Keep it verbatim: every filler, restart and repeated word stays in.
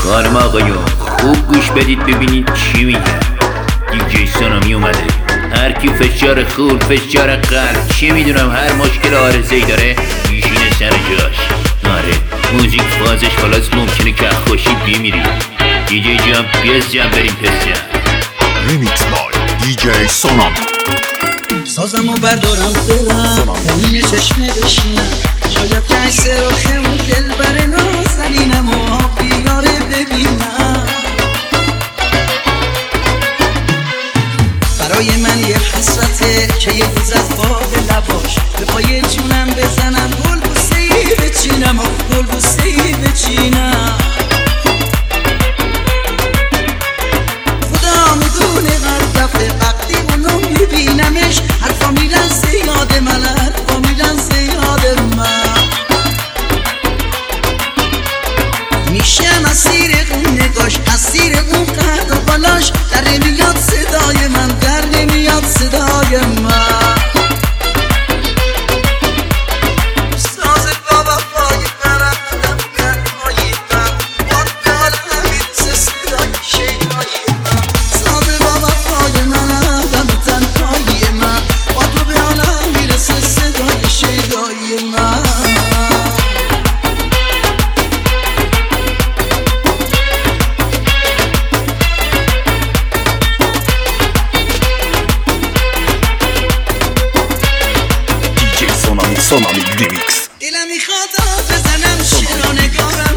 خانم آقایون خوب گوش بدید ببینید چی میگه. دیجی سونامی اومده. هر کی فشار خون، فشار قلب، چی میدونم هر مشکل عارضه‌ای داره میشینه سر جاش. آره موزیک فازش خلاص ممکنه که خوشی بیمیری. دیجی جان پیس جان بریم پس جان. ریمیکس بای دیجی سونامی. سازمو بردارم برم تنین چشمه بشینم، شاید که عکس راخمون دل بر نازنینم و بیاره ببینم. برای من یه حسرته که یه روز از باد لباش به پای جونم بزنم، گل بوسه‌ای بچینم و گل بوسه‌ای بچینم. خدا میدونه هر دفعه وقتی اونو میبینمش حرفا میرن زیاد من، حرفا میرن زیاد من. میشم اسیر اون نگاش، اسیر اون قد و بالاش، در نمیاد صدای من، در نمیاد صدای من. ساز بابا پای من رفتم گرهای من، بادال همین سه صدای شیدای من. ساز بابا پای من رفتم تنهای من، با تو به حالم میرسه صدای شیدای من. سونامی ریمیکس. دلم میخواد بزنم شیر و نگارم